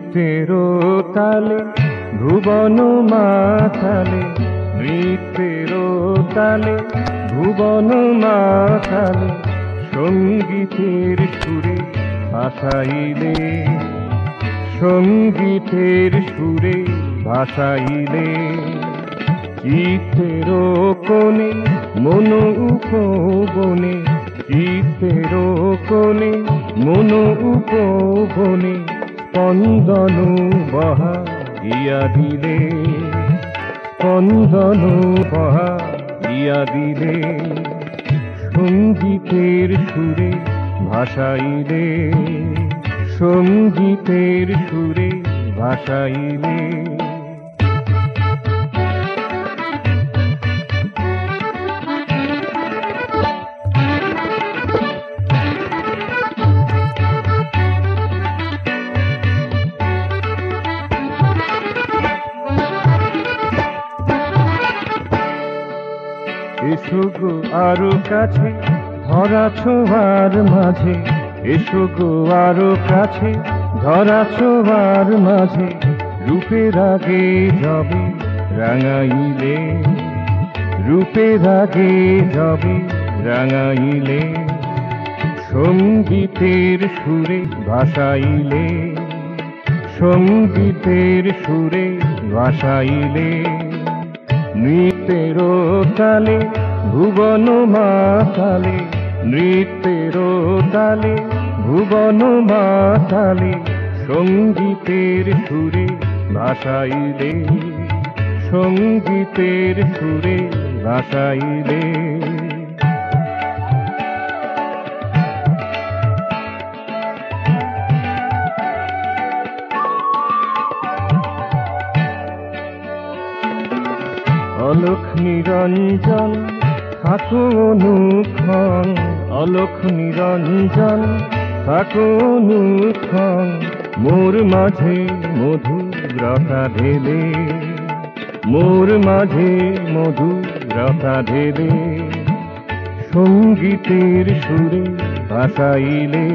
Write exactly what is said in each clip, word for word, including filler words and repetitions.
নৃত্যের তালে ভুবন মাতালে, নৃত্যের তালে ভুবন মাতালে, সঙ্গীতের সুরে ভাসাইলে, সঙ্গীতের সুরে ভাসাইলে, চিত্তের কোণে মন উপবনে, চিত্তের কোণে মন উপবনে, স্পন্দন বহাইয়া দিলে, স্পন্দন বহাইয়া দিলে, সঙ্গীতের সুরে ভাসাইলে, সঙ্গীতের সুরে ভাসাইলে। এসো গো আরো কাছে ধরা ছোঁয়ার মাঝে, এসো গো আরো কাছে ধরা ছোঁয়ার মাঝে, রূপের আগে যাবে রাঙাইলে, রূপের আগে যাবে রাঙাইলে, সঙ্গীতের সুরে ভাসাইলে, সঙ্গীতের সুরে ভাসাইলে, নৃত্যের তালে ভুবন মাতালে, নৃত্যের তালে ভুবন মাতালে, সঙ্গীতের সুরে ভাসাইলে, সঙ্গীতের সুরে ভাসাইলে। অলোক নিরঞ্জন থাকো অনুক্ষণ, অলোক নিরঞ্জন থাকো অনুক্ষণ, মোর মাঝে মধুরতা ঢেলে, মোর মাঝে মধুরতা ঢেলে, সঙ্গীতের সুরে ভাসাইলে,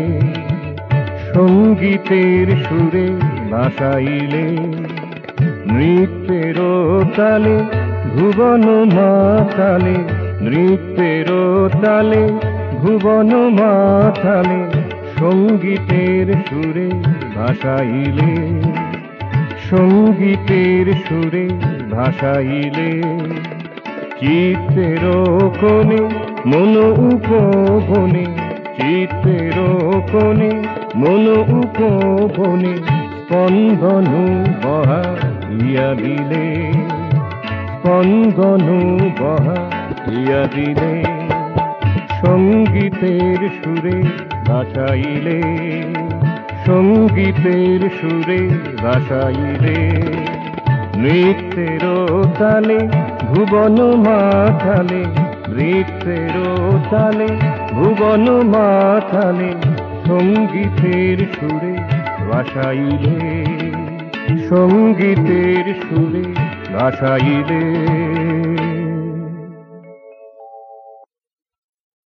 সঙ্গীতের সুরে ভাসাইলে, নৃত্যের তালে ভুবন মাতালে, নৃত্যের তালে ভুবন মাতালে, সঙ্গীতের সুরে ভাসাইলে, সঙ্গীতের সুরে ভাসাইলে, চিত্তের কোণে মন উপবনে, চিত্তের কোণে মন উপবনে, স্পন্দন বহাইয়া দিলে, স্পন্দন বহাইয়া দিলে, সঙ্গীতের সুরে ভাসাইলে, সঙ্গীতের সুরে ভাসাইলে, নৃত্যের তালে ভুবন মাতালে, নৃত্যের তালে ভুবন মাতালে, সঙ্গীতের সুরে ভাসাইলে, সঙ্গীতের সুরে ভাসাইলে।